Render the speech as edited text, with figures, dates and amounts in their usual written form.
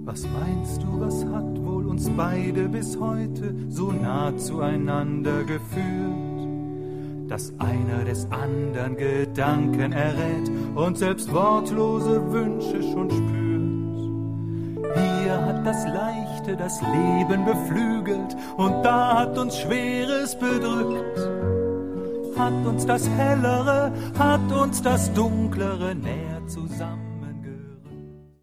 Was meinst du, was hat wohl uns beide bis heute so nah zueinander geführt? Dass einer des andern Gedanken errät und selbst wortlose Wünsche schon spürt. Hier hat das Leichte das Leben beflügelt und da hat uns Schweres bedrückt. Hat uns das Hellere, hat uns das Dunklere näher zusammen.